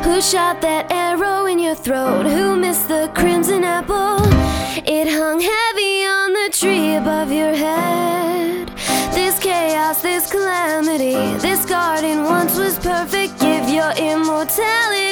Who shot that arrow in your throat? Who missed the crimson apple? It hung heavy on the tree above your head. This chaos, this calamity, this garden once was perfect. Give your immortality